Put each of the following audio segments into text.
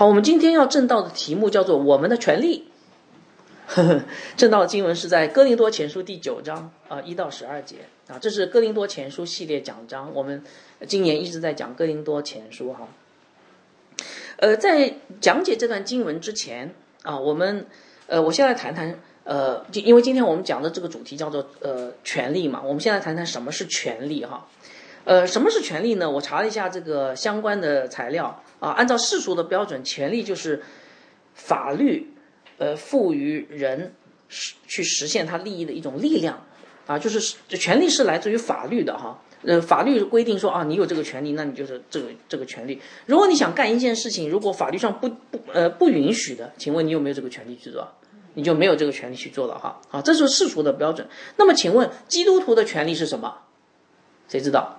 好，我们今天要正道的题目叫做我们的权利。正道的经文是在哥林多前书第9章1到12节啊，这是哥林多前书系列讲章，我们今年一直在讲哥林多前书哈。在讲解这段经文之前啊，我先来谈谈因为今天我们讲的这个主题叫做权利嘛，我们先来谈谈什么是权利哈。什么是权利呢？我查了一下这个相关的材料啊，按照世俗的标准，权利就是法律赋予人去实现他利益的一种力量啊，就是权利是来自于法律的哈。法律规定说啊，你有这个权利，那你就是这个权利。如果你想干一件事情，如果法律上不允许的，请问你有没有这个权利去做？你就没有这个权利去做了哈。啊，这是世俗的标准。那么请问基督徒的权利是什么？谁知道？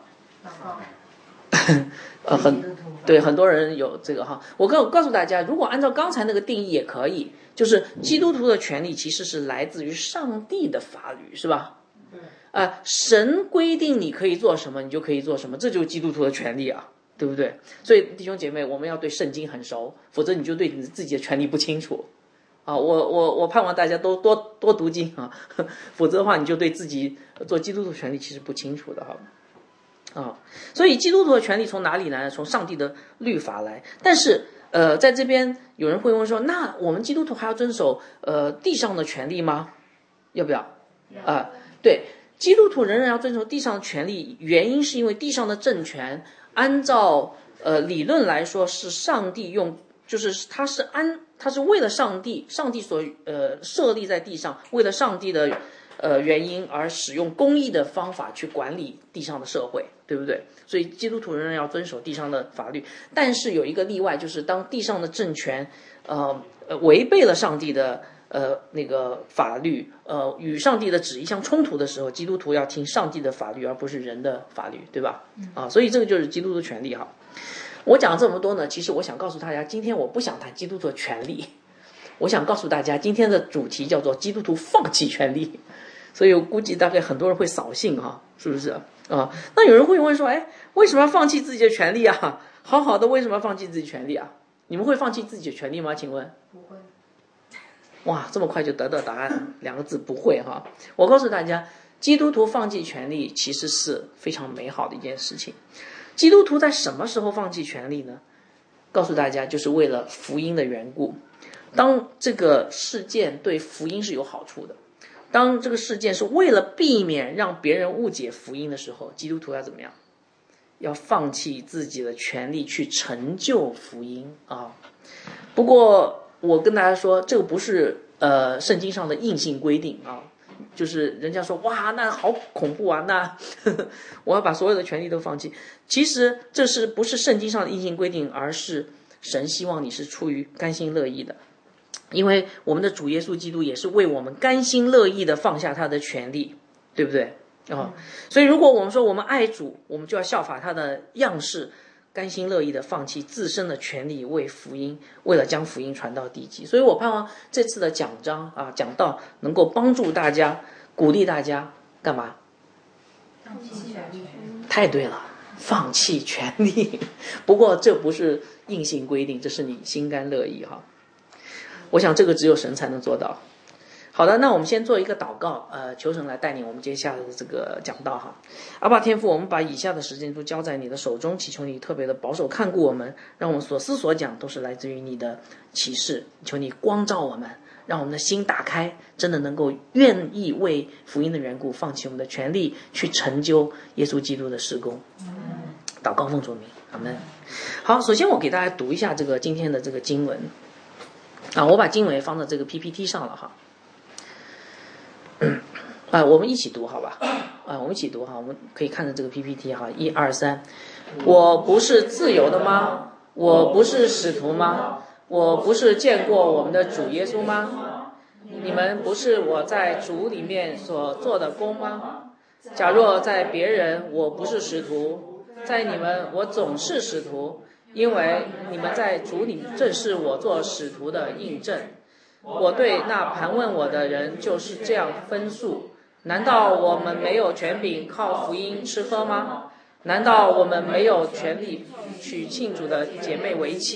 很多人有这个哈。我告诉大家，如果按照刚才那个定义也可以，就是基督徒的权利其实是来自于上帝的法律，是吧？神规定你可以做什么，你就可以做什么，这就是基督徒的权利啊，对不对？所以弟兄姐妹，我们要对圣经很熟，否则你就对你自己的权利不清楚啊。我盼望大家都多读经啊，否则的话你就对自己做基督徒权利其实不清楚的哈。所以基督徒的权利从哪里来呢？从上帝的律法来。但是在这边有人会问说，那我们基督徒还要遵守地上的权利吗？要不要？对，基督徒仍然要遵守地上的权利，原因是因为地上的政权按照理论来说是上帝用，就是它是为了上帝所设立在地上，为了上帝的原因而使用公义的方法去管理地上的社会，对不对？所以基督徒仍然要遵守地上的法律，但是有一个例外，就是当地上的政权违背了上帝的那个法律，与上帝的旨意相冲突的时候，基督徒要听上帝的法律，而不是人的法律，对吧？所以这个就是基督徒权利哈。我讲这么多呢，其实我想告诉大家，今天我不想谈基督徒的权利，我想告诉大家，今天的主题叫做基督徒放弃权利。所以我估计大概很多人会扫兴哈，是不是那有人会问说，为什么要放弃自己的权利啊？好好的，为什么要放弃自己的权利啊？你们会放弃自己的权利吗？请问？ 不会。 哇，这么快就得到答案，2个字，不会哈。我告诉大家，基督徒放弃权利其实是非常美好的一件事情。基督徒在什么时候放弃权利呢？告诉大家，就是为了福音的缘故。当这个事件对福音是有好处的，当这个事件是为了避免让别人误解福音的时候，基督徒要怎么样？要放弃自己的权利去成就福音啊。不过我跟大家说，这个不是圣经上的硬性规定啊，就是人家说哇那好恐怖啊，那我要把所有的权利都放弃。其实这不是圣经上的硬性规定，而是神希望你是出于甘心乐意的。因为我们的主耶稣基督也是为我们甘心乐意的放下他的权利，对不对？所以如果我们说我们爱主，我们就要效法他的样式，甘心乐意的放弃自身的权利，为了将福音传到地极。所以我盼望这次的讲章讲道能够帮助大家，鼓励大家干嘛？ 放弃权利。 太对了，放弃权利。不过这不是硬性规定，这是你心甘乐意哈。我想这个只有神才能做到。好的，那我们先做一个祷告，求神来带领我们接下来的这个讲道哈。阿爸天父，我们把以下的时间都交在你的手中，祈求你特别的保守看顾我们，让我们所思所讲都是来自于你的启示，求你光照我们，让我们的心打开，真的能够愿意为福音的缘故放弃我们的权利，去成就耶稣基督的事工。祷告奉主名，阿们。好，首先我给大家读一下这个今天的这个经文我把经文放在这个 PPT 上了哈。我们一起读好吧？我们一起读哈，我们可以看着这个 PPT 哈，1、2、3。我不是自由的吗？我不是使徒吗？我不是见过我们的主耶稣吗？你们不是我在主里面所做的工吗？假若在别人我不是使徒，在你们我总是使徒，因为你们在主里正是我做使徒的印证。我对那盘问我的人就是这样分述。难道我们没有权柄靠福音吃喝吗？难道我们没有权利娶信主的姐妹为妻？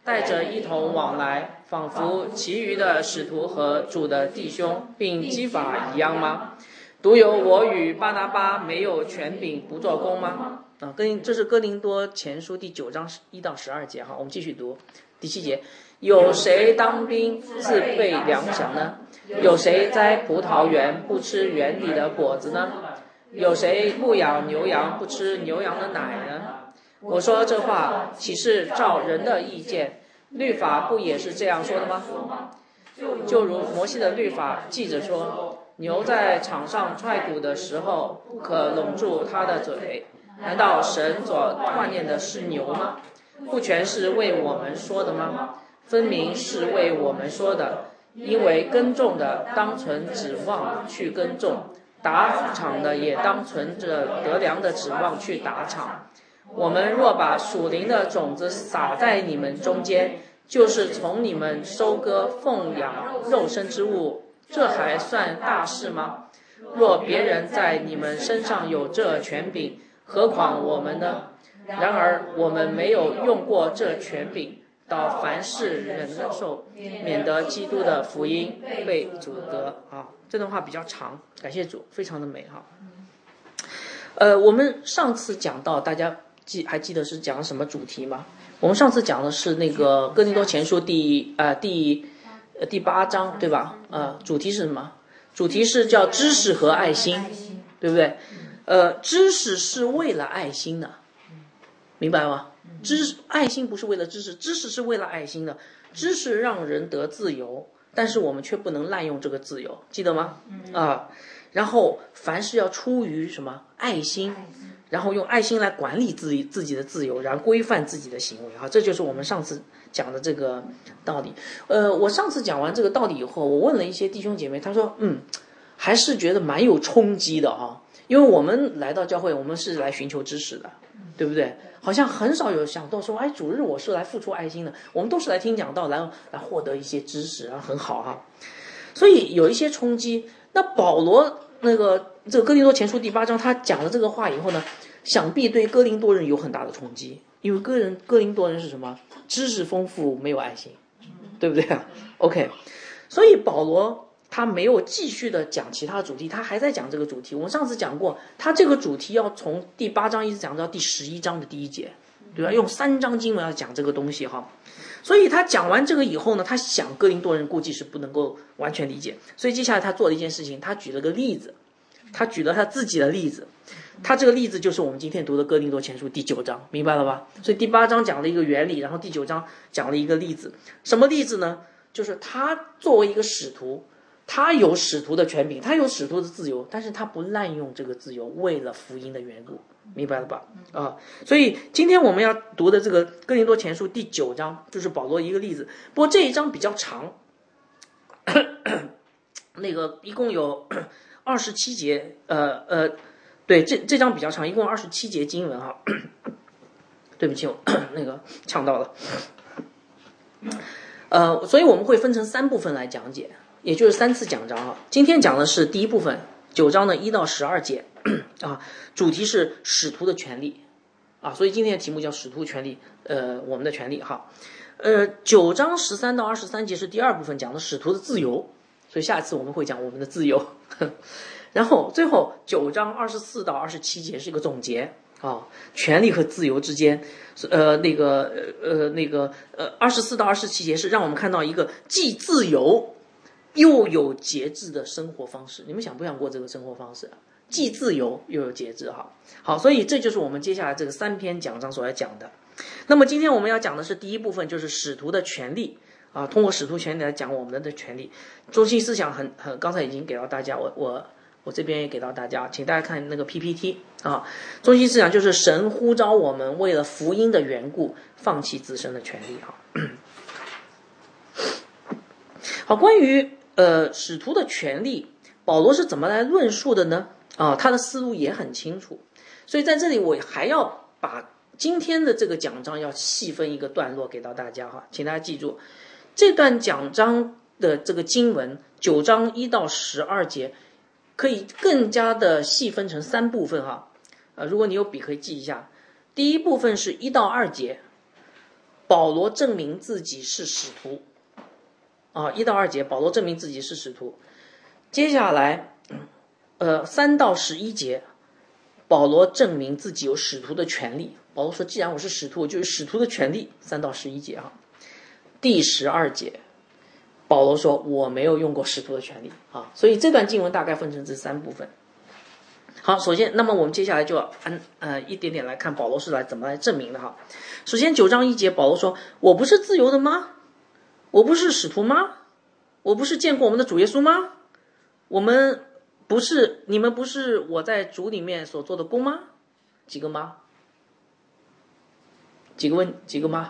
带着一同往来，仿佛其余的使徒和主的弟兄并基法一样吗？独有我与巴拿巴没有权柄不做工吗？这是哥林多前书第9章1到12节哈，我们继续读第7节。有谁当兵自备粮饷呢？有谁栽葡萄园不吃园里的果子呢？有谁牧养牛羊不吃牛羊的奶呢？我说这话岂是照人的意见？律法不也是这样说的吗？就如摩西的律法记着说，牛在场上踹鼓的时候不可拢住它的嘴。难道神所锻炼的是牛吗？不全是为我们说的吗？分明是为我们说的，因为耕种的当存指望去耕种，打场的也当存着得粮的指望去打场。我们若把属灵的种子撒在你们中间，就是从你们收割奉养肉身之物，这还算大事吗？若别人在你们身上有这权柄，何况我们呢？然而我们没有用过这权柄，到凡事忍受，免得基督的福音被阻隔啊。这段话比较长，感谢主，非常的美哈。我们上次讲到，大家还记得是讲什么主题吗？我们上次讲的是那个哥林多前书第8章，对吧？主题是什么？主题是叫知识和爱心，对不对？知识是为了爱心的，明白吗？爱心不是为了知识，知识是为了爱心的。知识让人得自由，但是我们却不能滥用这个自由，记得吗？然后凡事要出于什么？爱心，然后用爱心来管理自己的自由，然后规范自己的行为哈，这就是我们上次讲的这个道理。我上次讲完这个道理以后，我问了一些弟兄姐妹，他说还是觉得蛮有冲击的啊，因为我们来到教会，我们是来寻求知识的，对不对？好像很少有想到说，主日我是来付出爱心的，我们都是来听讲道，来获得一些知识啊，很好哈。所以有一些冲击。那保罗这个哥林多前书第8章，他讲了这个话以后呢，想必对哥林多人有很大的冲击，因为哥林多人是什么？知识丰富，没有爱心，对不对啊 ？OK， 所以保罗他没有继续的讲其他主题，他还在讲这个主题。我们上次讲过，他这个主题要从第8章一直讲到第11章的第1节，对吧？用3章经文要讲这个东西哈。所以他讲完这个以后呢，他想哥林多人估计是不能够完全理解，所以接下来他做了一件事情，他举了个例子，他举了他自己的例子，他这个例子就是我们今天读的哥林多前书第9章，明白了吧？所以第8章讲了一个原理，然后第9章讲了一个例子。什么例子呢？就是他作为一个使徒，他有使徒的权柄，他有使徒的自由，但是他不滥用这个自由，为了福音的缘故，明白了吧？所以今天我们要读的这个哥林多前书第9章就是保罗一个例子，不过这一章比较长，那个一共有27节，对，这章比较长，一共27节经文哈。对不起，我那个呛到了。所以我们会分成3部分来讲解，也就是3次讲章啊。今天讲的是第一部分，9章的1到12节啊，主题是使徒的权利啊，所以今天的题目叫使徒权利，我们的权利哈。9章13到23节是第2部分，讲的使徒的自由，所以下次我们会讲我们的自由。然后最后9章24到27节是一个总结啊，权利和自由之间，24到27节是让我们看到一个既自由又有节制的生活方式。你们想不想过这个生活方式啊？既自由又有节制哈。好，所以这就是我们接下来这个3篇讲章所要讲的。那么今天我们要讲的是第一部分，就是使徒的权利啊，通过使徒权利来讲我们的权利。中心思想很刚才已经给到大家，我这边也给到大家，请大家看那个 PPT 啊。中心思想就是神呼召我们为了福音的缘故放弃自身的权利哈。好，关于使徒的权利，保罗是怎么来论述的呢？他的思路也很清楚，所以在这里我还要把今天的这个讲章要细分一个段落给到大家哈，请大家记住这段讲章的这个经文9章1到12节。可以更加的细分成3部分哈，如果你有笔可以记一下。第一部分是1到2节， 保罗证明自己是使徒啊，1到2节保罗证明自己是使徒。接下来3到11节保罗证明自己有使徒的权利。保罗说既然我是使徒，我就有使徒的权利。3到11节啊。第12节保罗说我没有用过使徒的权利啊。所以这段经文大概分成这3部分。好，首先那么我们接下来就要一点点来看保罗是怎么来证明的哈。首先9章1节保罗说我不是自由的吗？我不是使徒吗？我不是见过我们的主耶稣吗？你们不是我在主里面所做的工吗？几个吗？几个吗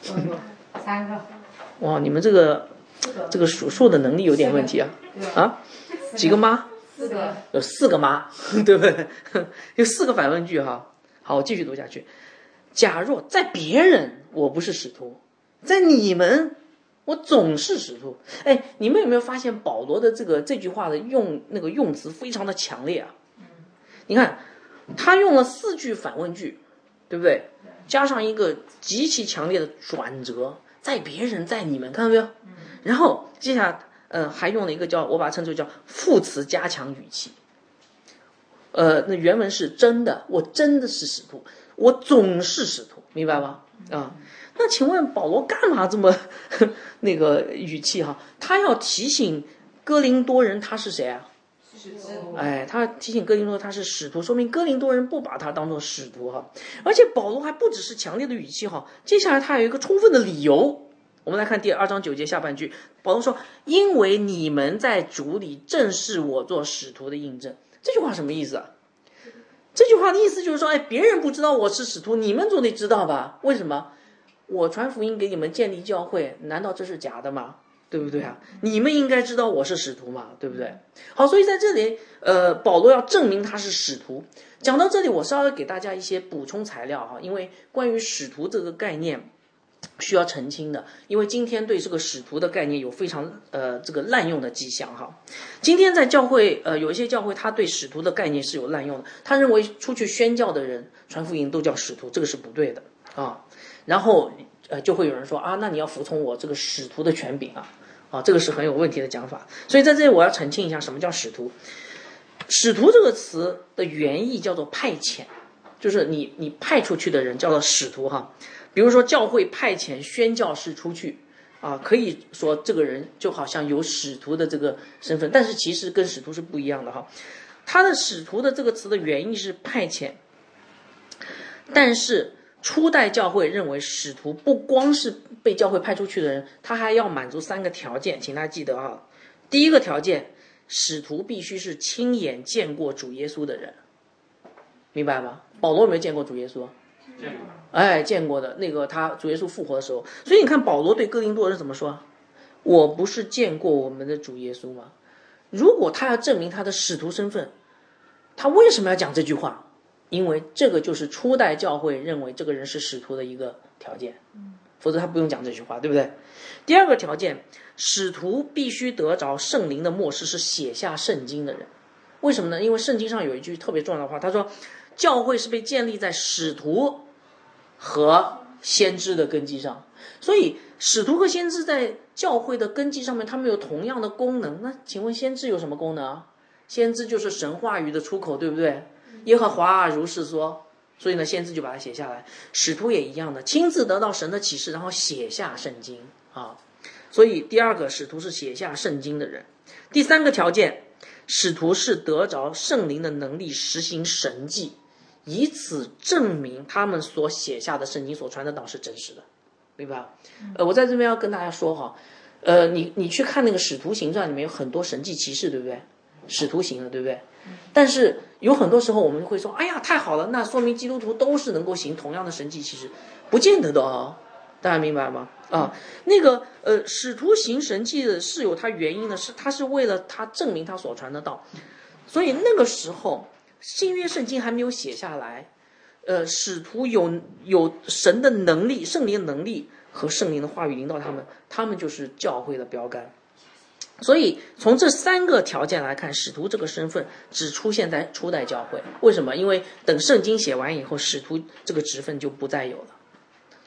？3个。 哇，你们这个数数的能力有点问题啊！啊，几个吗 ？4个。 有4个吗？对不对？有4个反问句哈。好，我继续读下去。假若在别人我不是使徒，在你们我总是使徒。哎，你们有没有发现保罗的这句话的用词非常的强烈啊？你看他用了4句反问句，对不对？加上一个极其强烈的转折，在别人在你们，看到没有？然后接下来还用了一个我把它称之为叫副词加强语气。那原文是真的，我真的是使徒，我总是使徒，明白吗？啊，那请问保罗干嘛这么那个语气哈？他要提醒哥林多人他是谁啊？哎，他提醒哥林多他是使徒，说明哥林多人不把他当作使徒哈。而且保罗还不只是强烈的语气哈，接下来他有一个充分的理由。我们来看第2章9节下半句，保罗说因为你们在主里正是我做使徒的印证。这句话什么意思啊？这句话的意思就是说，哎，别人不知道我是使徒，你们总得知道吧？为什么？我传福音给你们建立教会，难道这是假的吗？对不对啊？你们应该知道我是使徒嘛，对不对？好，所以在这里保罗要证明他是使徒。讲到这里，我稍微给大家一些补充材料哈，因为关于使徒这个概念需要澄清的，因为今天对这个使徒的概念有非常这个滥用的迹象哈。今天在教会有一些教会他对使徒的概念是有滥用的，他认为出去宣教的人传福音都叫使徒，这个是不对的啊。然后就会有人说啊，那你要服从我这个使徒的权柄啊，这个是很有问题的讲法。所以在这里我要澄清一下什么叫使徒。使徒这个词的原意叫做派遣，就是你派出去的人叫做使徒哈。比如说教会派遣宣教士出去啊，可以说这个人就好像有使徒的这个身份，但是其实跟使徒是不一样的哈。他的使徒的这个词的原意是派遣，但是初代教会认为使徒不光是被教会派出去的人，他还要满足3个条件，请大家记得啊。第一个条件，使徒必须是亲眼见过主耶稣的人，明白吗？保罗有没有见过主耶稣？ 见过。 哎，见过的，那个他主耶稣复活的时候。所以你看保罗对哥林多人怎么说？我不是见过我们的主耶稣吗？如果他要证明他的使徒身份，他为什么要讲这句话？因为这个就是初代教会认为这个人是使徒的一个条件，否则他不用讲这句话，对不对？第二个条件，使徒必须得着圣灵的默示，是写下圣经的人。为什么呢？因为圣经上有一句特别重要的话，他说教会是被建立在使徒和先知的根基上，所以使徒和先知在教会的根基上面他们有同样的功能。那请问先知有什么功能啊？先知就是神话语的出口，对不对？耶和华如是说，所以呢先知就把它写下来。使徒也一样的，亲自得到神的启示，然后写下圣经啊。所以第二个，使徒是写下圣经的人。第三个条件，使徒是得着圣灵的能力实行神迹，以此证明他们所写下的圣经所传的道是真实的，明白吧？我在这边要跟大家说哈，你去看那个使徒行传里面有很多神迹奇事，对不对？使徒行了，对不对？但是有很多时候我们会说，哎呀太好了，那说明基督徒都是能够行同样的神迹奇事，不见得的哦，大家明白吗？啊，那个使徒行神迹的是有它原因的，他是为了他证明他所传的道，所以那个时候新约圣经还没有写下来，使徒有神的能力，圣灵的能力和圣灵的话语领导他们就是教会的标杆。所以从这三个条件来看，使徒这个身份只出现在初代教会。为什么？因为等圣经写完以后，使徒这个职分就不再有了。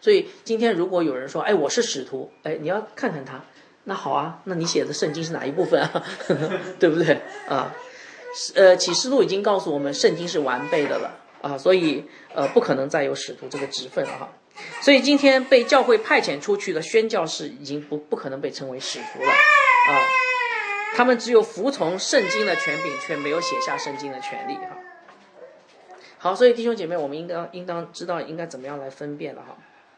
所以今天如果有人说，哎，我是使徒，哎，你要看看他，那好啊，那你写的圣经是哪一部分啊？对不对啊？启示录已经告诉我们，圣经是完备的了啊，所以不可能再有使徒这个职分了哈。所以今天被教会派遣出去的宣教士已经不可能被称为使徒了啊，他们只有服从圣经的权柄，却没有写下圣经的权利哈。好，所以弟兄姐妹，我们应当知道应该怎么样来分辨了哈。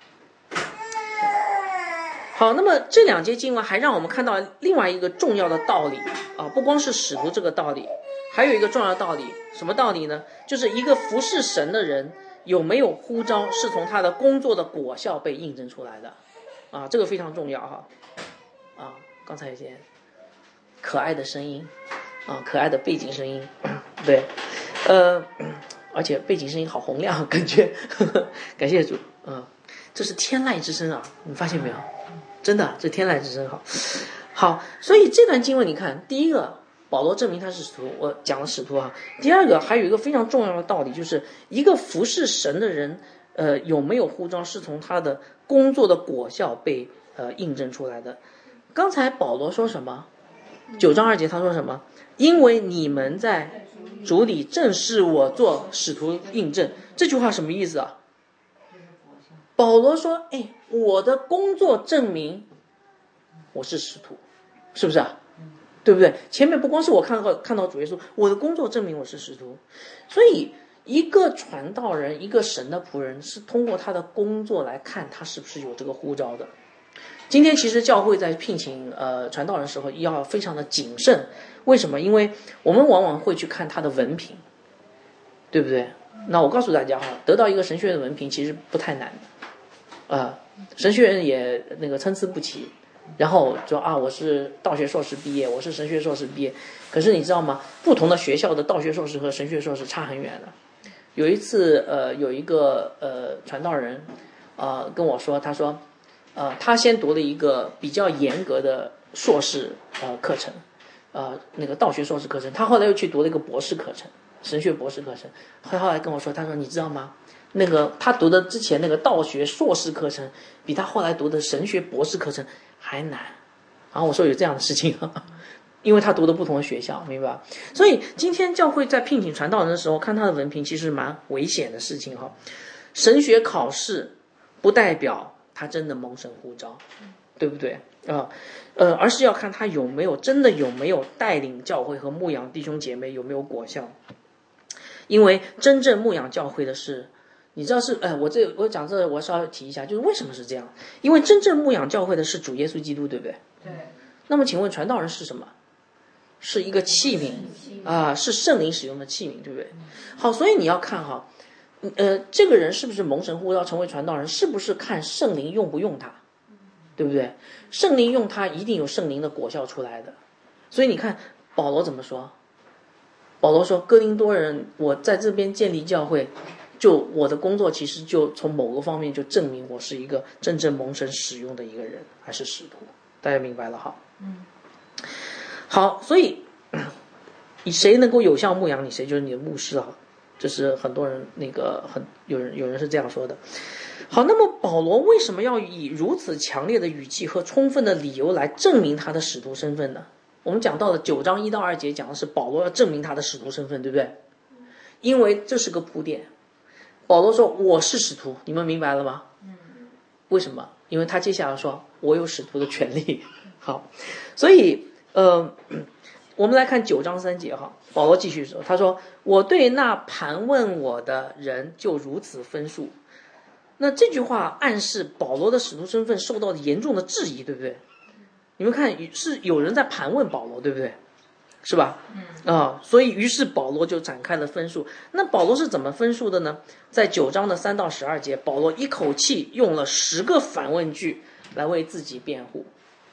好，那么这两节经文还让我们看到另外一个重要的道理啊，不光是使徒这个道理，还有一个重要的道理，什么道理呢？就是一个服侍神的人有没有呼召，是从他的工作的果效被印证出来的啊，这个非常重要哈。啊，刚才有些可爱的声音啊，可爱的背景声音，对，而且背景声音好洪亮，感觉感谢主，这是天籁之声啊，你发现没有？真的，这天籁之声好，所以这段经文你看，第一个保罗证明他是使徒，我讲了使徒啊。第二个还有一个非常重要的道理，就是一个服侍神的人，有没有呼召，是从他的工作的果效被印证出来的。刚才保罗说什么？9章2节他说什么？因为你们在主里正是我做使徒印证。这句话什么意思啊？保罗说，哎，我的工作证明我是使徒，是不是啊？对不对？前面不光是我看到主耶稣，我的工作证明我是使徒。所以一个传道人，一个神的仆人，是通过他的工作来看他是不是有这个呼召的。今天其实教会在聘请传道人的时候要非常的谨慎，为什么？因为我们往往会去看他的文凭，对不对？那我告诉大家哈，得到一个神学院的文凭其实不太难的，神学院也那个参差不齐，然后说啊，我是道学硕士毕业，我是神学硕士毕业，可是你知道吗？不同的学校的道学硕士和神学硕士差很远的。有一次有一个传道人跟我说，他说他先读了一个比较严格的硕士课程，那个道学硕士课程，他后来又去读了一个博士课程，神学博士课程。后来跟我说，他说你知道吗？那个他读的之前那个道学硕士课程，比他后来读的神学博士课程还难。然后我说有这样的事情，因为他读的不同的学校，明白吧？所以今天教会在聘请传道人的时候，看他的文凭其实蛮危险的事情哈。神学考试不代表他真的蒙神呼召，对不对而是要看他有没有带领教会和牧养弟兄姐妹，有没有果效。因为真正牧养教会的是，你知道是我讲这我稍微提一下，就是为什么是这样？因为真正牧养教会的是主耶稣基督，对不对？ 对。 那么请问传道人是什么？是一个器皿是圣灵使用的器皿，对不对？好，所以你要看哈，这个人是不是蒙神呼召成为传道人，是不是看圣灵用不用他，对不对？圣灵用他，一定有圣灵的果效出来的。所以你看保罗怎么说？保罗说，哥林多人，我在这边建立教会，就我的工作其实就从某个方面就证明我是一个真正蒙神使用的一个人，还是使徒。大家明白了哈？好，所以你谁能够有效牧养你，谁就是你的牧师啊。这是很多人有人是这样说的。好，那么保罗为什么要以如此强烈的语气和充分的理由来证明他的使徒身份呢？我们讲到了9章1到2节，讲的是保罗要证明他的使徒身份，对不对？因为这是个铺垫。保罗说我是使徒，你们明白了吗？为什么？因为他接下来说我有使徒的权利。好，所以我们来看9章3节哈，保罗继续说，他说我对那盘问我的人就如此分数。那这句话暗示保罗的使徒身份受到严重的质疑，对不对？你们看是有人在盘问保罗，对不对？是吧？所以于是保罗就展开了分数。那保罗是怎么分数的呢？在9章的3到12节，保罗一口气用了10个反问句来为自己辩护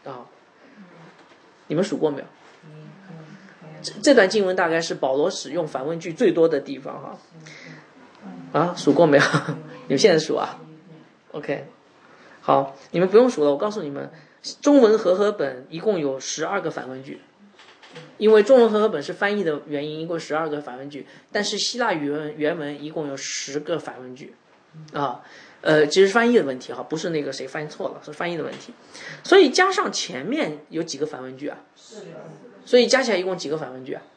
你们数过没有？这段经文大概是保罗使用反问句最多的地方哈。数过没有？你们现在数啊 ？OK， 好，你们不用数了，我告诉你们，中文和合本一共有12个反问句，因为中文和合本是翻译的原因，一共12个反问句，但是希腊语文原文一共有10个反问句其实翻译的问题哈，不是那个谁翻译错了，是翻译的问题。所以加上前面有几个反问句啊？所以加起来一共几个反问句啊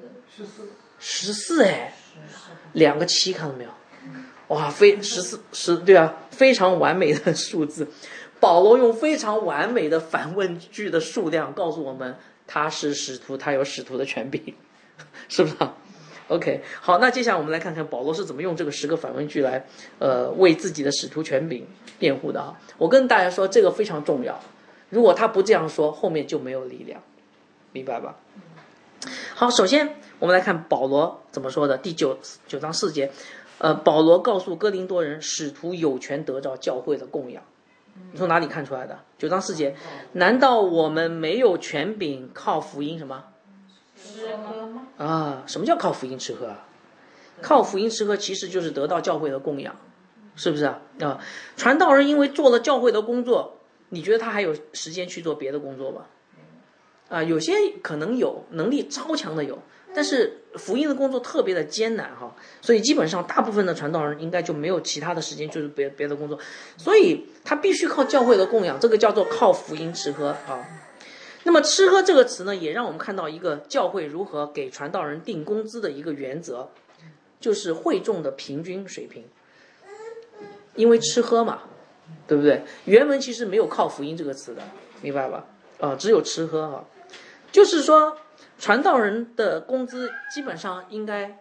？14哎，2个7，看到没有？哇，对啊，非常完美的数字。保罗用非常完美的反问句的数量告诉我们，他是使徒，他有使徒的权柄，是不是啊？OK， 好，那接下来我们来看看保罗是怎么用这个10个反问句来，为自己的使徒权柄辩护的啊。我跟大家说，这个非常重要，如果他不这样说，后面就没有力量，明白吧？好，首先我们来看保罗怎么说的，第9章4节，保罗告诉哥林多人，使徒有权得着教会的供养。你从哪里看出来的？9章4节，难道我们没有权柄靠福音什么？ 吃喝吗？ 啊，什么叫靠福音吃喝啊？靠福音吃喝其实就是得到教会的供养，是不是啊？传道人因为做了教会的工作，你觉得他还有时间去做别的工作吗？有些可能有能力超强的有，但是福音的工作特别的艰难哈，所以基本上大部分的传道人应该就没有其他的时间就是别的工作，所以他必须靠教会的供养，这个叫做靠福音吃喝啊。那么吃喝这个词呢，也让我们看到一个教会如何给传道人定工资的一个原则，就是会众的平均水平。因为吃喝嘛，对不对？原文其实没有靠福音这个词的，明白吧？只有吃喝啊。就是说传道人的工资基本上应该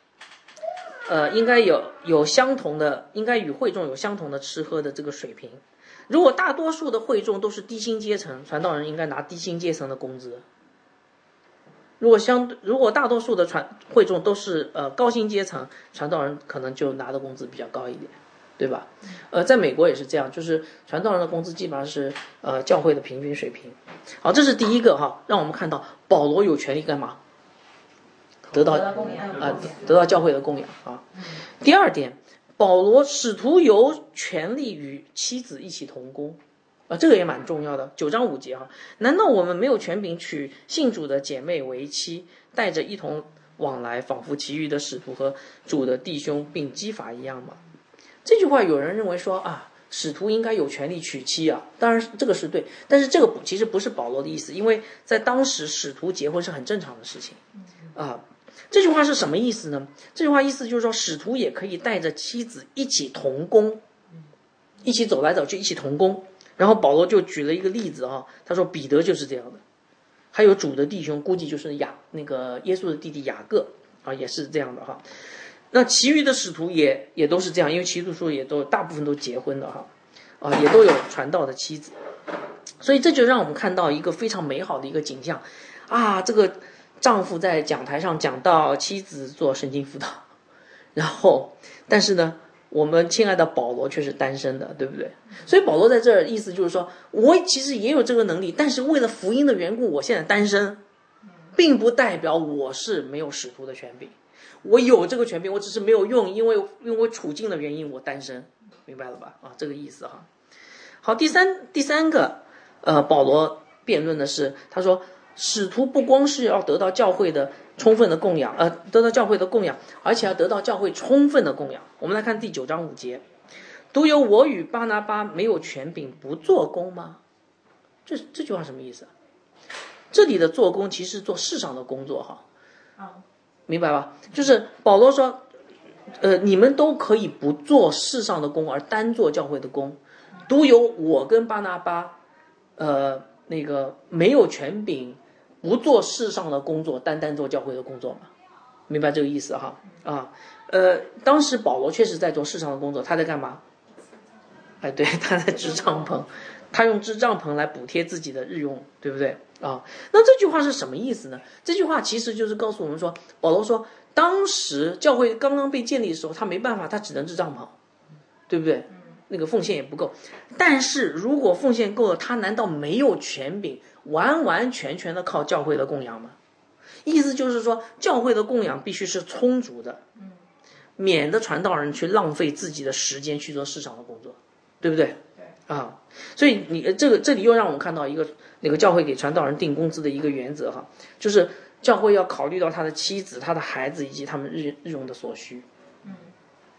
有相同的，应该与会众有相同的吃喝的这个水平。如果大多数的会众都是低薪阶层，传道人应该拿低薪阶层的工资。如果大多数的会众都是高薪阶层，传道人可能就拿的工资比较高一点，对吧？在美国也是这样，就是传道人的工资基本上是教会的平均水平。好，这是第一个哈，让我们看到保罗有权利干嘛？得到教会的供养啊。第二点，保罗使徒有权利与妻子一起同工这个也蛮重要的。9章5节哈，难道我们没有权柄娶信主的姐妹为妻，带着一同往来，仿佛其余的使徒和主的弟兄并基法一样吗？这句话有人认为说使徒应该有权利娶妻啊，当然这个是对，但是这个其实不是保罗的意思，因为在当时使徒结婚是很正常的事情这句话是什么意思呢？这句话意思就是说，使徒也可以带着妻子一起同工，一起走来走去，一起同工。然后保罗就举了一个例子他说彼得就是这样的，还有主的弟兄，估计就是那个耶稣的弟弟雅各也是这样的那其余的使徒也都是这样，因为其余的使徒也都大部分都结婚的也都有传道的妻子，所以这就让我们看到一个非常美好的一个景象这个丈夫在讲台上讲到妻子做神经辅导，然后但是呢我们亲爱的保罗却是单身的，对不对？所以保罗在这儿意思就是说，我其实也有这个能力，但是为了福音的缘故我现在单身，并不代表我是没有使徒的权柄，我有这个权柄，我只是没有用，因为处境的原因我单身，明白了吧？这个意思好，第三个保罗辩论的是，他说使徒不光是要得到教会的充分的供养，得到教会的供养，而且要得到教会充分的供养。我们来看第9章5节，独有我与巴拿巴没有权柄不做工吗？这句话什么意思？这里的做工其实是做世上的工作明白吧？就是保罗说你们都可以不做世上的工，而单做教会的工，独有我跟巴拿巴那个没有权柄不做世上的工作，单做教会的工作嘛，明白这个意思当时保罗确实在做世上的工作，他在干嘛？对，他在织帐篷，他用织帐篷来补贴自己的日用，对不对那这句话是什么意思呢？这句话其实就是告诉我们说，保罗说当时教会刚刚被建立的时候，他没办法，他只能织帐篷，对不对？那个奉献也不够，但是如果奉献够了，他难道没有权柄完完全全的靠教会的供养吗？意思就是说，教会的供养必须是充足的，免得传道人去浪费自己的时间去做世上的工作，对不对？所以你这里又让我们看到一个那个教会给传道人定工资的一个原则就是教会要考虑到他的妻子、他的孩子以及他们日用的所需。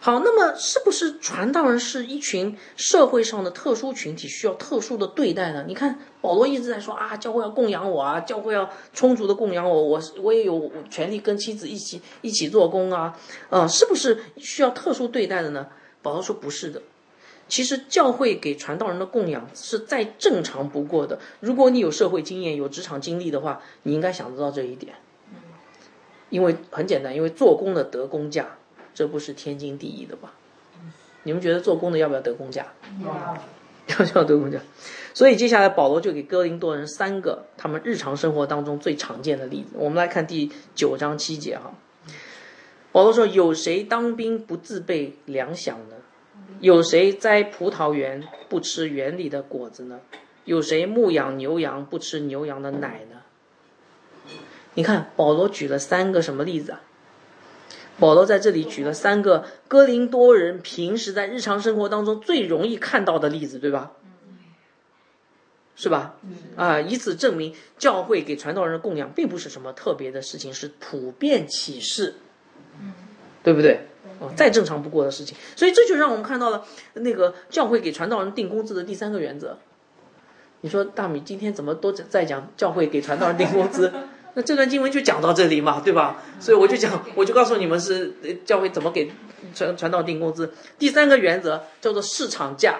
好，那么是不是传道人是一群社会上的特殊群体，需要特殊的对待呢？你看保罗一直在说啊，教会要供养我啊，教会要充足的供养我，我也有权利跟妻子一起做工啊，是不是需要特殊对待的呢？保罗说不是的。其实教会给传道人的供养是再正常不过的。如果你有社会经验、有职场经历的话，你应该想得到这一点。因为很简单，因为做工的得工价，这不是天经地义的吧？你们觉得做工的要不要得工价？要得工价。所以接下来保罗就给哥林多人3个他们日常生活当中最常见的例子。我们来看第9章7节哈。保罗说：“有谁当兵不自备粮饷呢？有谁栽葡萄园不吃园里的果子呢？有谁牧养牛羊不吃牛羊的奶呢？”你看保罗举了3个什么例子啊？保罗在这里举了3个哥林多人平时在日常生活当中最容易看到的例子，对吧？是吧？以此证明教会给传道人的供养并不是什么特别的事情，是普遍启示，对不对？再正常不过的事情。所以这就让我们看到了那个教会给传道人定工资的第3个原则。你说大米今天怎么都在讲教会给传道人定工资？那这段经文就讲到这里嘛，对吧？所以我就告诉你们是教会怎么给传道定工资。第3个原则叫做市场价，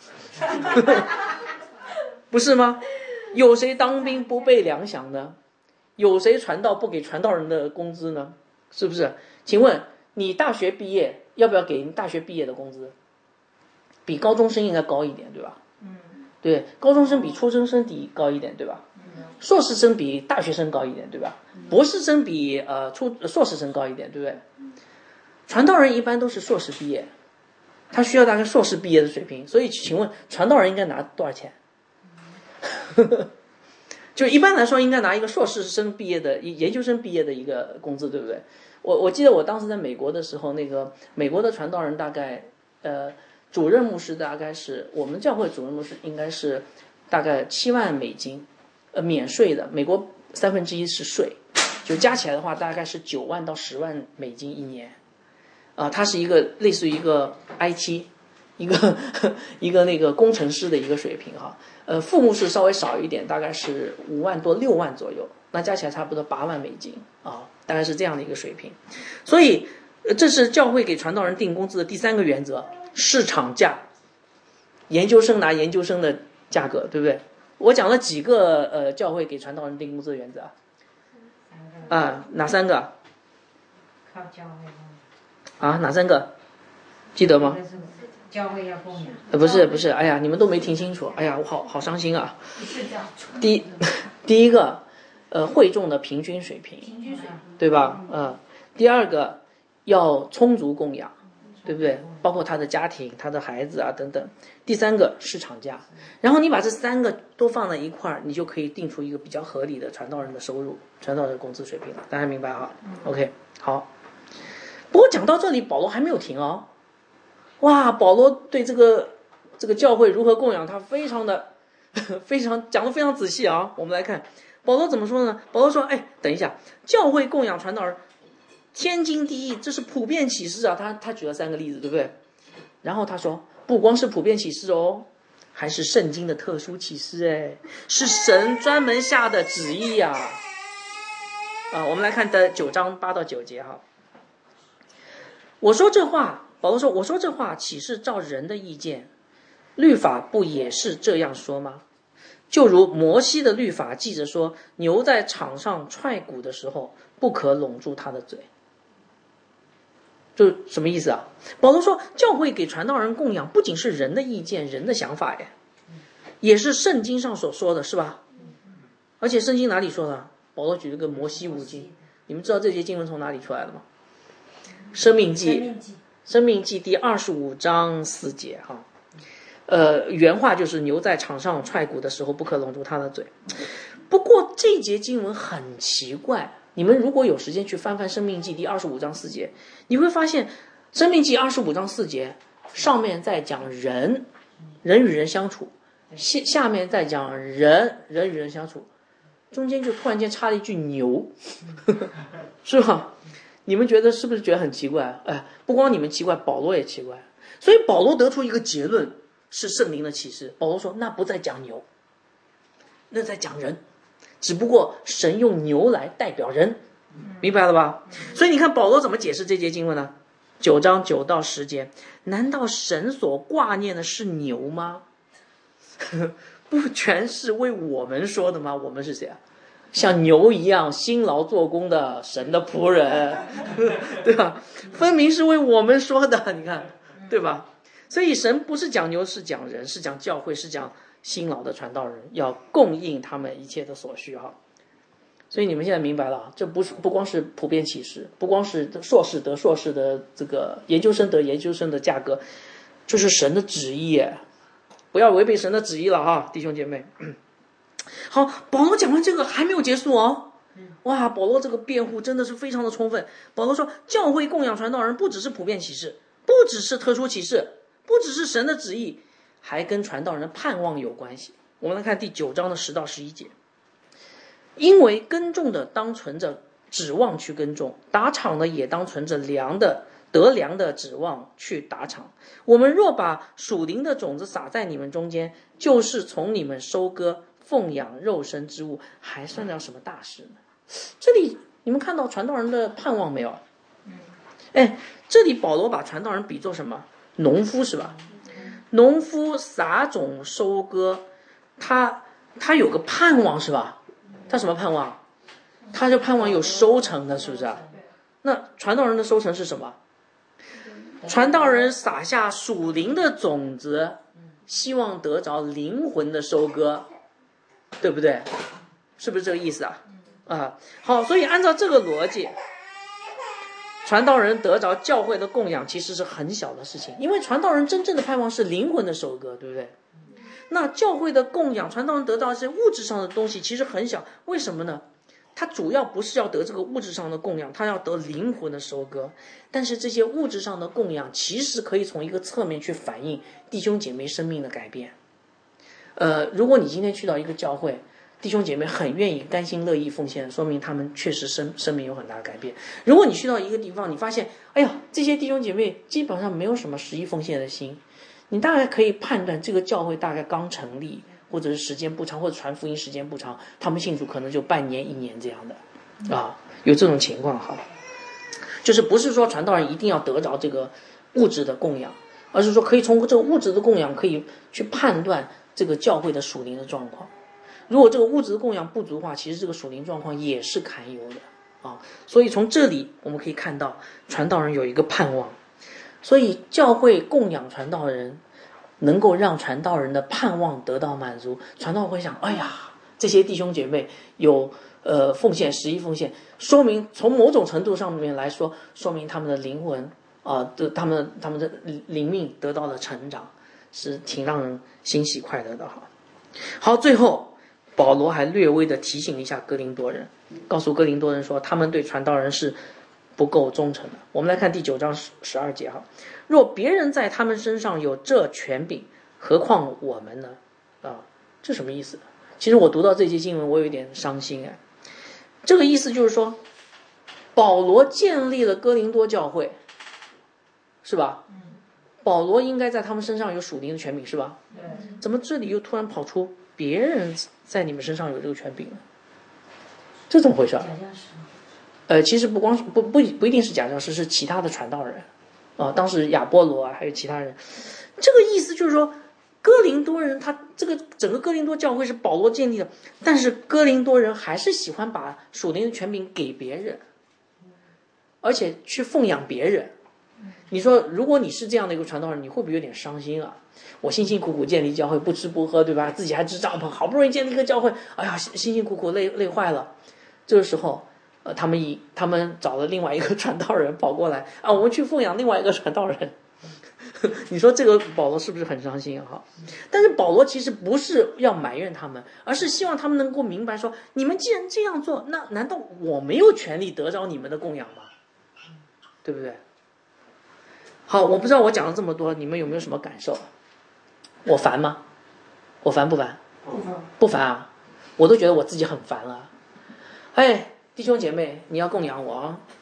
不是吗？有谁当兵不备粮饷呢？有谁传道不给传道人的工资呢？是不是？请问你大学毕业要不要给你大学毕业的工资？比高中生应该高一点，对吧？对，高中生比初中生高一点，对吧？硕士生比大学生高一点，对吧？博士生比硕士生高一点，对不对？传道人一般都是硕士毕业，他需要大概硕士毕业的水平，所以请问传道人应该拿多少钱？就一般来说应该拿一个硕士生毕业的研究生毕业的一个工资，对不对？我记得我当时在美国的时候，那个美国的传道人大概主任牧师大概是我们教会主任牧师应该是大概7万美金，免税的，美国1/3是税，就加起来的话大概是9万到10万美金一年，它是一个类似于一个 IT， 一个那个工程师的一个水平哈。副牧师稍微少一点，大概是5万多6万左右，那加起来差不多8万美金啊，大概是这样的一个水平。所以这是教会给传道人定工资的第3个原则，市场价，研究生拿研究生的价格，对不对？我讲了几个教会给传道人定工资的原则哪3个？ 靠教会哪3个？记得吗？ 教会要供养。 不是，哎呀，你们都没听清楚，哎呀，我好伤心啊。第一个，会众的平均水平，对吧？第2个要充足供养，对不对？包括他的家庭、他的孩子啊等等。第3个市场价，然后你把这3个都放在一块儿，你就可以定出一个比较合理的传道人的收入、传道人的工资水平了。大家明白啊？OK， 好。不过讲到这里，保罗还没有停哦。哇，保罗对这个教会如何供养他非常讲得非常仔细啊。我们来看保罗怎么说呢？保罗说：“等一下，教会供养传道人天经地义，这是普遍启示啊。”他举了3个例子，对不对？然后他说，不光是普遍启示哦，还是圣经的特殊启示，是神专门下的旨意呀。我们来看的9章8到9节哈。我说这话。保罗说：“我说这话岂是照人的意见？律法不也是这样说吗？就如摩西的律法记着说，牛在场上踹鼓的时候，不可拢住它的嘴。”这什么意思啊？保罗说，教会给传道人供养，不仅是人的意见、人的想法也是圣经上所说的，是吧？而且圣经哪里说的？保罗举了个摩西五经，你们知道这些经文从哪里出来的吗？生命记第25章4节哈，原话就是牛在场上踹鼓的时候不可拢住它的嘴。不过这节经文很奇怪，你们如果有时间去翻翻生命记第25章4节，你会发现生命记25章4节上面在讲人与人相处，下面在讲人与人相处，中间就突然间插了一句牛，是吧？ 你们觉得是不是觉得很奇怪？哎，不光你们奇怪，保罗也奇怪。所以保罗得出一个结论，是圣灵的启示。保罗说，那不在讲牛，那在讲人，只不过神用牛来代表人，明白了吧？所以你看保罗怎么解释这节经文呢？9章9到10节，难道神所挂念的是牛吗？不全是为我们说的吗？我们是谁啊？像牛一样辛劳做工的神的仆人，对吧？分明是为我们说的，你看，对吧？所以神不是讲牛，是讲人，是讲教会，是讲辛劳的传道人，要供应他们一切的所需哈。所以你们现在明白了，这不光是普遍启示，不光是硕士得硕士的这个研究生得研究生的价格，这是神的旨意，不要违背神的旨意了哈，弟兄姐妹。好，保罗讲完这个还没有结束哦。哇，保罗这个辩护真的是非常的充分。保罗说，教会供养传道人不只是普遍启示，不只是特殊启示，不只是神的旨意，还跟传道人的盼望有关系。我们来看第9章的10到11节。因为耕种的当存着指望去耕种，打场的也当存着得粮的指望去打场。我们若把属灵的种子撒在你们中间，就是从你们收割奉养肉身之物，还算得了什么大事呢？这里你们看到传道人的盼望没有？这里保罗把传道人比作什么？农夫是吧？农夫撒种收割，他有个盼望是吧？他什么盼望？他就盼望有收成的，是不是啊？那传道人的收成是什么？传道人撒下属灵的种子，希望得着灵魂的收割，对不对？是不是这个意思啊？好，所以按照这个逻辑，传道人得着教会的供养其实是很小的事情，因为传道人真正的盼望是灵魂的收割，对不对？那教会的供养，传道人得到一些物质上的东西其实很小，为什么呢？他主要不是要得这个物质上的供养，他要得灵魂的收割。但是这些物质上的供养其实可以从一个侧面去反映弟兄姐妹生命的改变。如果你今天去到一个教会，弟兄姐妹很愿意甘心乐意奉献，说明他们确实生命有很大的改变。如果你去到一个地方，你发现哎呀，这些弟兄姐妹基本上没有什么实意奉献的心，你大概可以判断这个教会大概刚成立，或者是时间不长，或者传福音时间不长，他们信主可能就半年1年这样的有这种情况哈。就是不是说传道人一定要得着这个物质的供养，而是说可以通过这个物质的供养可以去判断这个教会的属灵的状况。如果这个物质的供养不足的话，其实这个属灵状况也是堪忧的所以从这里我们可以看到传道人有一个盼望，所以教会供养传道人能够让传道人的盼望得到满足。传道会想，哎呀，这些弟兄姐妹有奉献实意奉献，说明从某种程度上面来说，说明他们的灵魂他们的灵命得到了成长，是挺让人欣喜快乐的哈。好，最后保罗还略微的提醒一下哥林多人，告诉哥林多人说他们对传道人是不够忠诚的。我们来看第9章12节哈，若别人在他们身上有这权柄，何况我们呢？这什么意思？其实我读到这节经文，我有一点伤心这个意思就是说，保罗建立了哥林多教会，是吧？保罗应该在他们身上有属灵的权柄，是吧？怎么这里又突然跑出别人在你们身上有这个权柄呢？这怎么回事？其实不一定是假教师，是其他的传道人当时亚波罗还有其他人。这个意思就是说，哥林多人他这个整个哥林多教会是保罗建立的，但是哥林多人还是喜欢把属灵的权柄给别人，而且去奉养别人。你说如果你是这样的一个传道人，你会不会有点伤心啊？我辛辛苦苦建立教会，不吃不喝，对吧？自己还支帐篷，好不容易建立一个教会，哎呀，辛辛苦苦累坏了。这个时候他们找了另外一个传道人跑过来我们去奉养另外一个传道人。你说这个保罗是不是很伤心但是保罗其实不是要埋怨他们，而是希望他们能够明白说，你们既然这样做，那难道我没有权利得着你们的供养吗？对不对？好，我不知道我讲了这么多，你们有没有什么感受？我烦吗？我烦不烦？不烦我都觉得我自己很烦了。弟兄姐妹，你要供养我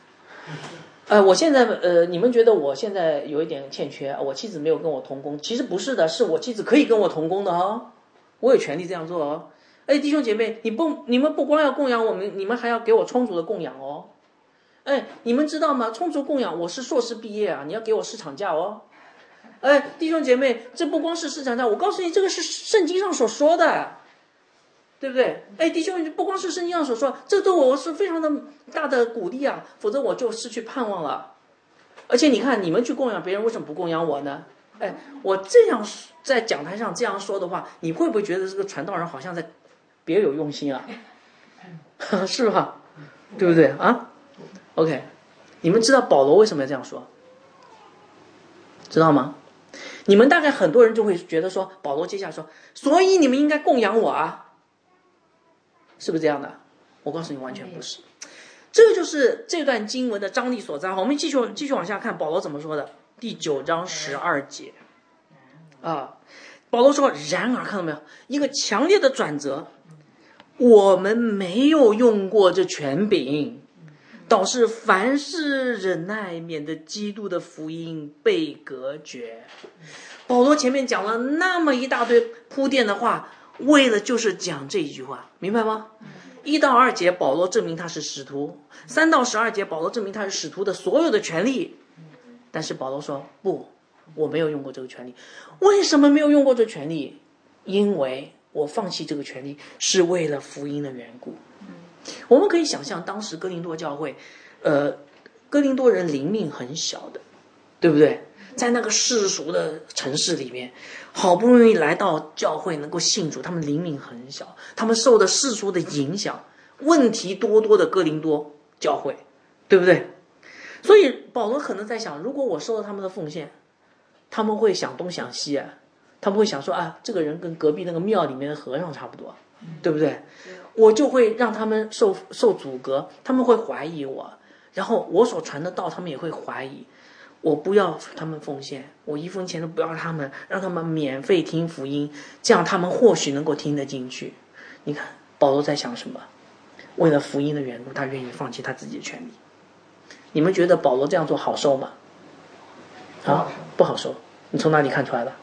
我现在你们觉得我现在有一点欠缺，我妻子没有跟我同工，其实不是的，是我妻子可以跟我同工的哦，我有权利这样做哦。哎，弟兄姐妹，你们不光要供养我们，你们还要给我充足的供养哦。哎，你们知道吗？充足供养，我是硕士毕业啊，你要给我市场价哦。哎，弟兄姐妹，这不光是市场价，我告诉你，这个是圣经上所说的，对不对？哎，弟兄，不光是圣经上所说，这对我是非常的大的鼓励啊，否则我就失去盼望了。而且你看，你们去供养别人，为什么不供养我呢？哎，我这样在讲台上这样说的话，你会不会觉得这个传道人好像在别有用心啊？是吧？对不对啊 ？OK， 你们知道保罗为什么要这样说？知道吗？你们大概很多人就会觉得说，保罗接下来说，所以你们应该供养我啊，是不是这样的？我告诉你，完全不是。这就是这段经文的张力所在。我们继续往下看，保罗怎么说的？第9章12节啊，保罗说：“然而，看到没有，一个强烈的转折，我们没有用过这权柄，倒是凡事忍耐，免得基督的福音被隔绝。”保罗前面讲了那么一大堆铺垫的话，为了就是讲这一句话，明白吗？1到2节，保罗证明他是使徒；3到12节，保罗证明他是使徒的所有的权利。但是保罗说不，我没有用过这个权利。为什么没有用过这个权利？因为我放弃这个权利是为了福音的缘故。我们可以想象当时哥林多教会，哥林多人灵命很小的，对不对？在那个世俗的城市里面，好不容易来到教会能够信主，他们灵命很小，他们受的世俗的影响，问题多多的哥林多教会，对不对？所以保罗可能在想，如果我收了他们的奉献，他们会想东想西啊，他们会想说啊，这个人跟隔壁那个庙里面的和尚差不多，对不对？我就会让他们受阻隔，他们会怀疑我，然后我所传的道他们也会怀疑。我不要他们奉献，我1分钱都不要他们，让他们免费听福音，这样他们或许能够听得进去。你看保罗在想什么？为了福音的缘故，他愿意放弃他自己的权利。你们觉得保罗这样做好收吗？啊，不好收。你从哪里看出来的？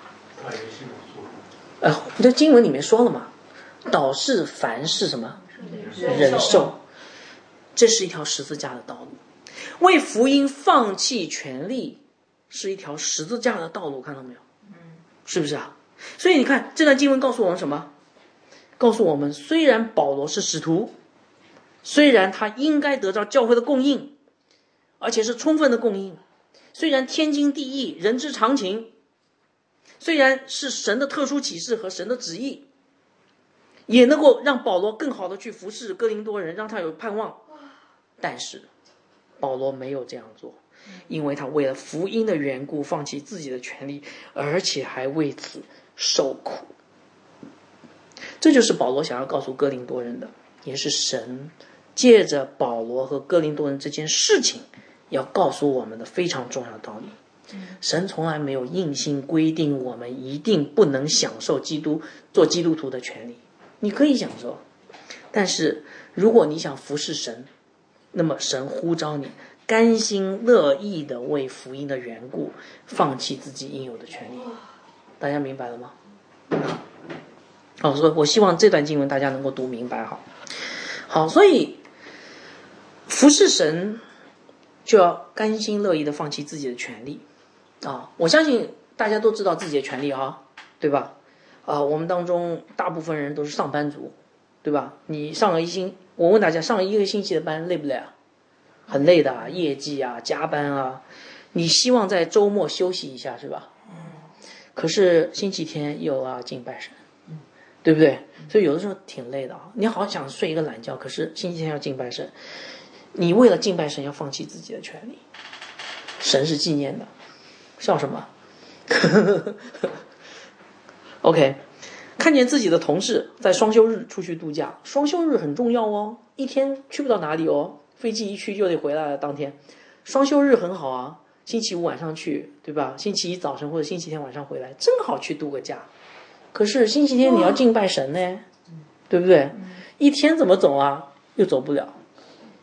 这经文里面说了嘛，倒是凡事什么忍受，这是一条十字架的道路。为福音放弃权利是一条十字架的道路，看到没有？是不是啊？所以你看这段经文告诉我们什么？告诉我们，虽然保罗是使徒，虽然他应该得到教会的供应，而且是充分的供应，虽然天经地义，人之常情，虽然是神的特殊启示和神的旨意，也能够让保罗更好的去服侍哥林多人，让他有盼望，但是保罗没有这样做，因为他为了福音的缘故放弃自己的权利，而且还为此受苦。这就是保罗想要告诉哥林多人的，也是神借着保罗和哥林多人这件事情要告诉我们的非常重要的道理。神从来没有硬性规定我们一定不能享受做基督徒的权利，你可以享受，但是如果你想服侍神，那么神呼召你甘心乐意的为福音的缘故放弃自己应有的权利。大家明白了吗？好，所以我希望这段经文大家能够读明白。好，所以服侍神就要甘心乐意的放弃自己的权利啊！我相信大家都知道自己的权利啊，对吧？我们当中大部分人都是上班族，对吧？你我问大家，上1个星期的班累不累啊？很累的啊，业绩啊，加班啊，你希望在周末休息一下，是吧？可是星期天又要敬拜神，对不对？所以有的时候挺累的啊。你好想睡一个懒觉，可是星期天要敬拜神，你为了敬拜神要放弃自己的权利，神是纪念的。笑什么？OK， 看见自己的同事在双休日出去度假，双休日很重要哦，一天去不到哪里哦，飞机一去就得回来了，当天双休日很好啊，星期五晚上去，对吧？星期一早晨或者星期天晚上回来，正好去度个假。可是星期天你要敬拜神呢，对不对？一天怎么走啊？又走不了，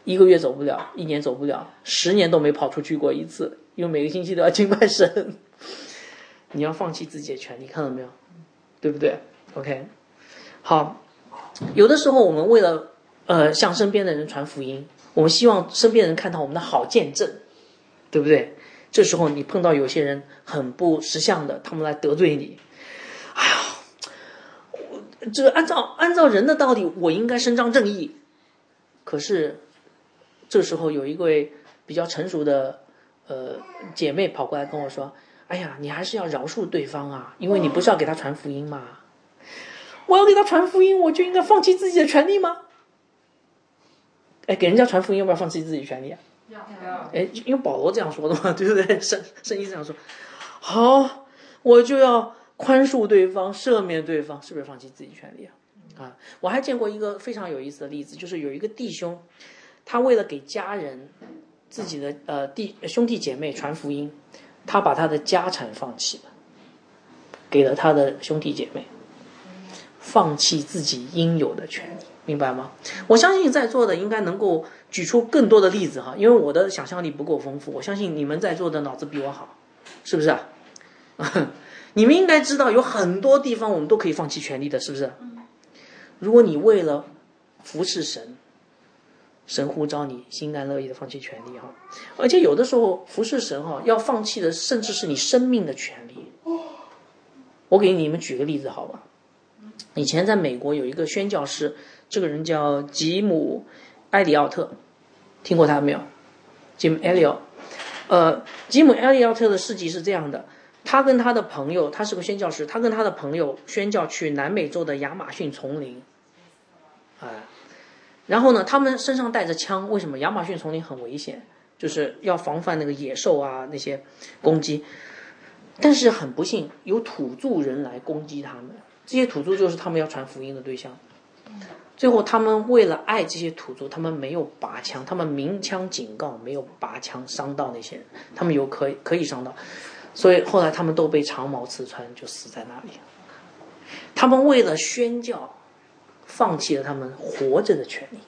1个月走不了，1年走不了，10年都没跑出去过一次，因为每个星期都要敬拜神。你要放弃自己的权利，看到没有？对不对 ？OK， 好，有的时候我们为了向身边的人传福音，我们希望身边人看到我们的好见证，对不对？这时候你碰到有些人很不识相的，他们来得罪你，哎呀，这按照人的道理，我应该伸张正义。可是这时候有一位比较成熟的姐妹跑过来跟我说：“哎呀，你还是要饶恕对方啊，因为你不是要给他传福音吗？我要给他传福音，我就应该放弃自己的权利吗？”哎，给人家传福音要不要放弃自己的权利啊？哎，因为保罗这样说的嘛，对不对？圣经这样说。好，我就要宽恕对方，赦免对方，是不是放弃自己权利啊？我还见过一个非常有意思的例子，就是有一个弟兄，他为了给家人自己的兄弟姐妹传福音，他把他的家产放弃了，给了他的兄弟姐妹，放弃自己应有的权利，明白吗？我相信在座的应该能够举出更多的例子哈，因为我的想象力不够丰富，我相信你们在座的脑子比我好，是不是啊？你们应该知道有很多地方我们都可以放弃权利的，是不是？如果你为了服侍神，神呼召你心甘乐意的放弃权利哈，而且有的时候服侍神哈，要放弃的甚至是你生命的权利。我给你们举个例子好吧？以前在美国有一个宣教师，这个人叫吉姆·埃里奥特，听过他没有？吉姆·埃里奥，吉姆·埃里奥特的事迹是这样的，他跟他的朋友，他是个宣教师，他跟他的朋友宣教去南美洲的亚马逊丛林，然后呢，他们身上带着枪，为什么？亚马逊丛林很危险，就是要防范那个野兽啊那些攻击。但是很不幸，有土著人来攻击他们，这些土著就是他们要传福音的对象。最后他们为了爱这些土著，他们没有拔枪，他们鸣枪警告，没有拔枪伤到那些人，他们有可以伤到，所以后来他们都被长矛刺穿，就死在那里。他们为了宣教，放弃了他们活着的权利，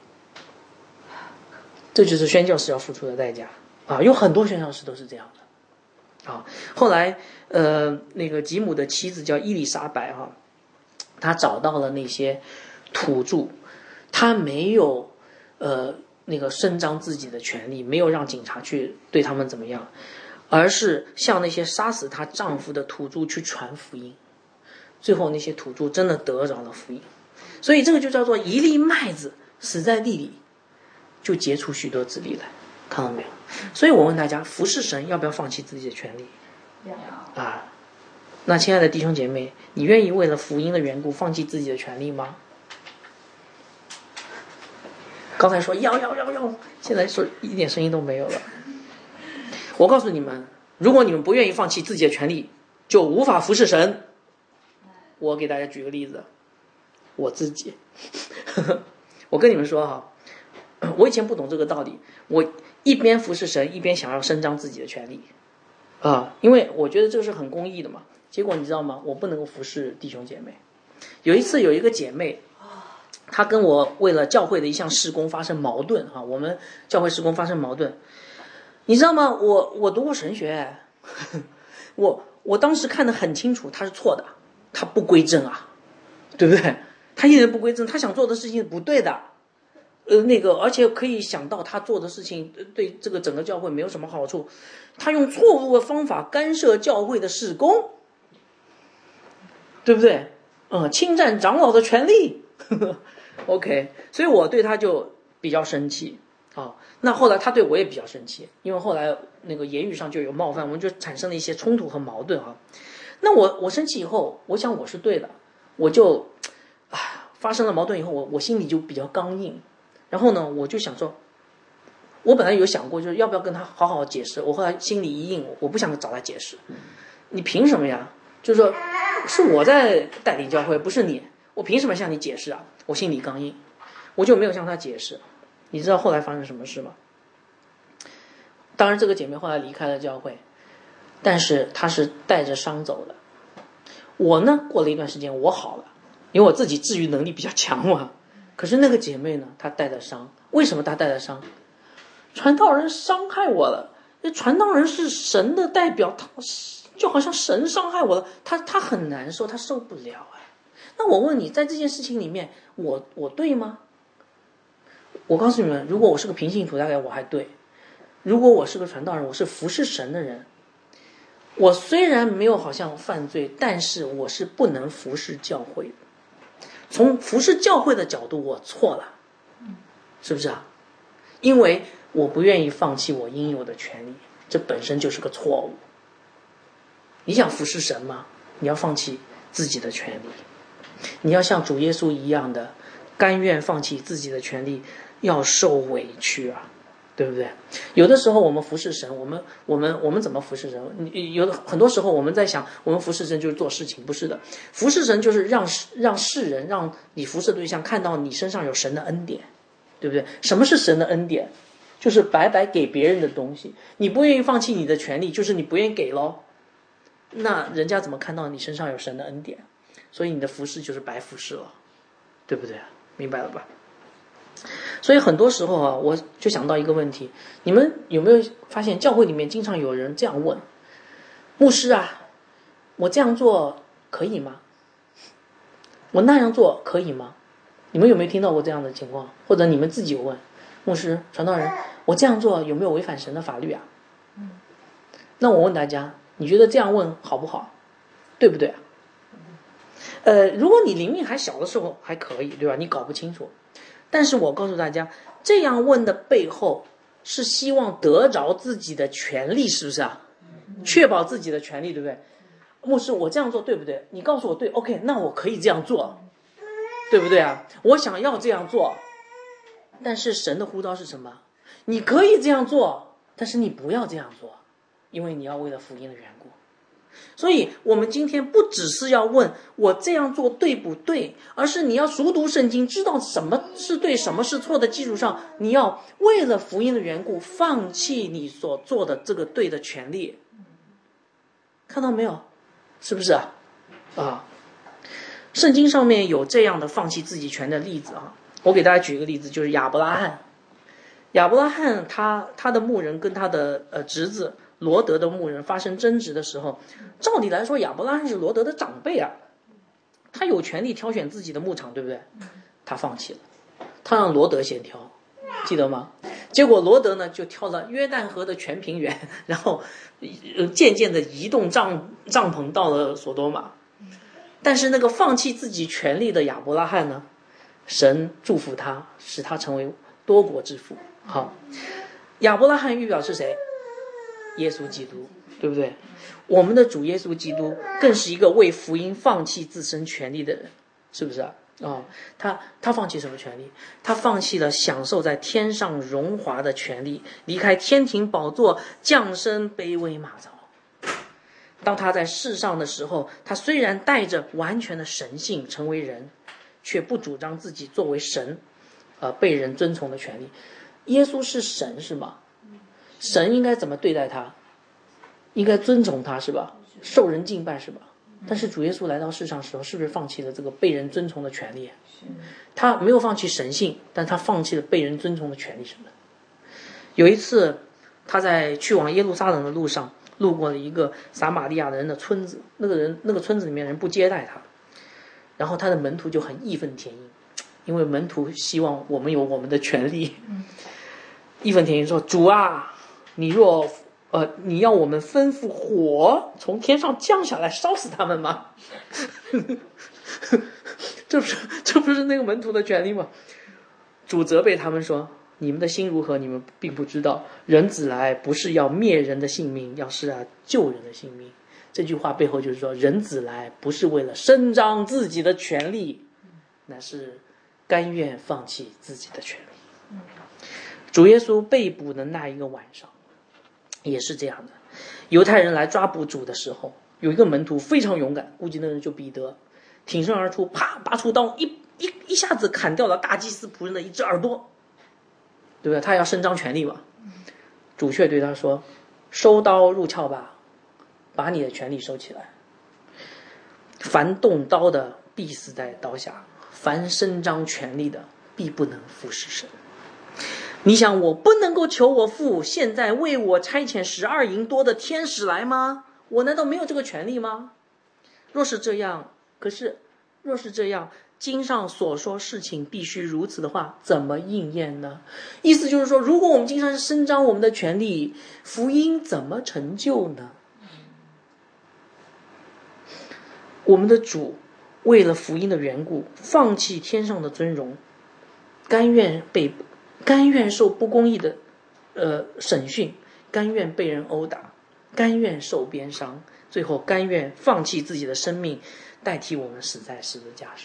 这就是宣教士要付出的代价啊！有很多宣教士都是这样的啊。后来那个吉姆的妻子叫伊丽莎白哈，她找到了那些土著，她没有那个伸张自己的权利，没有让警察去对他们怎么样，而是向那些杀死她丈夫的土著去传福音。最后那些土著真的得着了福音，所以这个就叫做一粒麦子死在地里，就结出许多子粒来，看到没有？所以我问大家，服侍神要不要放弃自己的权利？啊，那亲爱的弟兄姐妹，你愿意为了福音的缘故放弃自己的权利吗？刚才说要，现在说一点声音都没有了。我告诉你们，如果你们不愿意放弃自己的权利，就无法服侍神。我给大家举个例子，我自己我跟你们说哈，我以前不懂这个道理，我一边服侍神，一边想要伸张自己的权利因为我觉得这个是很公义的嘛。结果你知道吗？我不能够服侍弟兄姐妹。有一次有一个姐妹，她跟我为了教会的一项事工发生矛盾我们教会事工发生矛盾，你知道吗？我读过神学，我当时看得很清楚，她是错的，她不归正对不对？她一点不归正，她想做的事情是不对的。而且可以想到他做的事情对这个整个教会没有什么好处，他用错误的方法干涉教会的事工，对不对？侵占长老的权利OK， 所以我对他就比较生气那后来他对我也比较生气，因为后来那个言语上就有冒犯，我们就产生了一些冲突和矛盾那我生气以后，我想我是对的，我就发生了矛盾以后，我心里就比较刚硬。然后呢，我就想说，我本来有想过，就是要不要跟他好好解释。我后来心里一硬，我不想找他解释。你凭什么呀？就是说，是我在带领教会，不是你，我凭什么向你解释我心里刚硬，我就没有向他解释。你知道后来发生什么事吗？当然，这个姐妹后来离开了教会，但是她是带着伤走的。我呢，过了一段时间，我好了，因为我自己治愈能力比较强嘛。可是那个姐妹呢，她带着伤。为什么她带着伤？ 传道人伤害我了，传道人是神的代表，他就好像神伤害我了，他很难受，他受不了啊。那我问你，在这件事情里面，我对吗？我告诉你们，如果我是个平信徒，大概我还对；如果我是个传道人，我是服侍神的人，我虽然没有好像犯罪，但是我是不能服侍教会的。从服侍教会的角度，我错了，是不是啊？因为我不愿意放弃我应有的权利，这本身就是个错误。你想服侍神吗？你要放弃自己的权利，你要像主耶稣一样的甘愿放弃自己的权利，要受委屈啊，对不对？有的时候我们服侍神，我们怎么服侍神？很多时候我们在想，我们服侍神就是做事情，不是的。服侍神就是让世人，让你服侍对象看到你身上有神的恩典，对不对？什么是神的恩典？就是白白给别人的东西。你不愿意放弃你的权利，就是你不愿意给咯。那人家怎么看到你身上有神的恩典？所以你的服侍就是白服侍了，对不对？明白了吧？所以很多时候啊，我就想到一个问题，你们有没有发现教会里面经常有人这样问：牧师啊，我这样做可以吗？我那样做可以吗？你们有没有听到过这样的情况？或者你们自己有问牧师、传道人，我这样做有没有违反神的法律啊？那我问大家，你觉得这样问好不好？对不对啊？如果你灵命还小的时候还可以，对吧？你搞不清楚。但是我告诉大家，这样问的背后是希望得着自己的权利，是不是啊？确保自己的权利，对不对？牧师，我这样做对不对？你告诉我对 ，OK， 那我可以这样做，对不对啊？我想要这样做，但是神的呼召是什么？你可以这样做，但是你不要这样做，因为你要为了福音的缘故。所以我们今天不只是要问我这样做对不对，而是你要熟读圣经，知道什么是对什么是错的基础上，你要为了福音的缘故放弃你所做的这个对的权利。看到没有？是不是啊？圣经上面有这样的放弃自己权的例子啊。我给大家举一个例子，就是亚伯拉罕。亚伯拉罕他的牧人跟他的侄子罗德的牧人发生争执的时候，照理来说亚伯拉罕是罗德的长辈啊，他有权利挑选自己的牧场，对不对？他放弃了，他让罗德先挑，记得吗？结果罗德呢就挑了约旦河的全平原，然后渐渐的移动帐篷到了所多玛。但是那个放弃自己权利的亚伯拉罕呢，神祝福他，使他成为多国之父。好，亚伯拉罕预表是谁？耶稣基督，对不对？我们的主耶稣基督更是一个为福音放弃自身权利的人，是不是啊？他放弃什么权利？他放弃了享受在天上荣华的权利，离开天庭宝座，降生卑微马槽。当他在世上的时候，他虽然带着完全的神性成为人，却不主张自己作为神被人尊崇的权利。耶稣是神是吗？神应该怎么对待他？应该尊崇他是吧？受人敬拜是吧？但是主耶稣来到世上的时候，是不是放弃了这个被人尊崇的权利？他没有放弃神性，但他放弃了被人尊崇的权利什么？有一次他在去往耶路撒冷的路上，路过了一个撒玛利亚人的村子，那个村子里面人不接待他，然后他的门徒就很义愤填膺，因为门徒希望我们有我们的权利，义愤填膺说：“主啊，你要我们吩咐火从天上降下来烧死他们吗？”这不是那个门徒的权利吗？主责备他们说：“你们的心如何，你们并不知道。人子来不是要灭人的性命，要是救人的性命。”这句话背后就是说，人子来不是为了伸张自己的权利，乃是甘愿放弃自己的权利。主耶稣被捕的那一个晚上也是这样的，犹太人来抓捕主的时候，有一个门徒非常勇敢，估计那人就彼得，挺身而出，啪，拔出刀，一下子砍掉了大祭司仆人的一只耳朵，对不对？他要伸张权力嘛。主却对他说：“收刀入鞘吧，把你的权力收起来。凡动刀的必死在刀下，凡伸张权力的必不能服侍神。” 你想我不能够求我父现在为我差遣12银多的天使来吗？我难道没有这个权利吗？若是这样，经上所说事情必须如此的话，怎么应验呢？意思就是说，如果我们经常伸张我们的权利，福音怎么成就呢？我们的主为了福音的缘故，放弃天上的尊荣，甘愿受不公义的审讯，甘愿被人殴打，甘愿受鞭伤，最后甘愿放弃自己的生命，代替我们死在十字架上。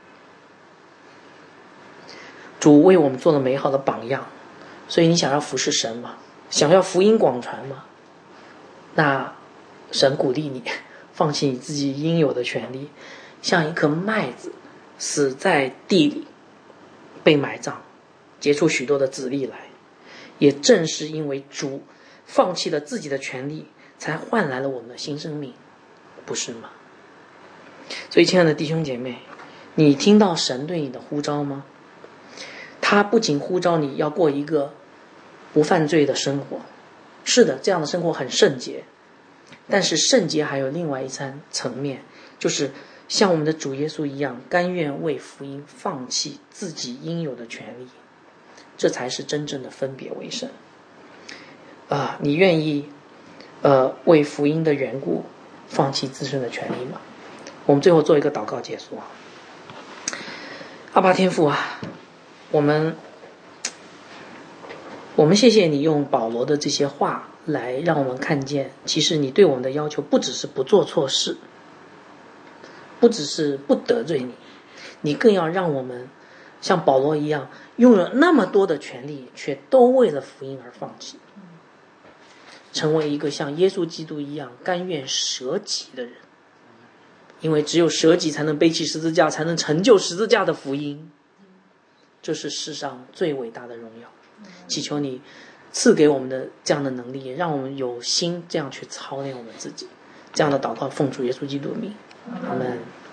主为我们做了美好的榜样，所以你想要服侍神吗？想要福音广传吗？那神鼓励你放弃你自己应有的权利，像一颗麦子死在地里被埋葬，结出许多的籽粒来。也正是因为主放弃了自己的权利，才换来了我们的新生命，不是吗？所以亲爱的弟兄姐妹，你听到神对你的呼召吗？他不仅呼召你要过一个不犯罪的生活，是的，这样的生活很圣洁，但是圣洁还有另外一层面，就是像我们的主耶稣一样，甘愿为福音放弃自己应有的权利，这才是真正的分别为圣。你愿意为福音的缘故放弃自身的权利吗？我们最后做一个祷告结束。阿爸天父啊，我们谢谢你用保罗的这些话来让我们看见，其实你对我们的要求不只是不做错事，不只是不得罪你，你更要让我们像保罗一样拥有那么多的权利，却都为了福音而放弃，成为一个像耶稣基督一样甘愿舍己的人。因为只有舍己才能背起十字架，才能成就十字架的福音，这是世上最伟大的荣耀。祈求你赐给我们的这样的能力，让我们有心这样去操练我们自己。这样的祷告奉主耶稣基督的名，阿们。